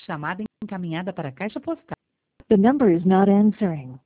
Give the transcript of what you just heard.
Chamada encaminhada para a caixa postal. The number is not answering.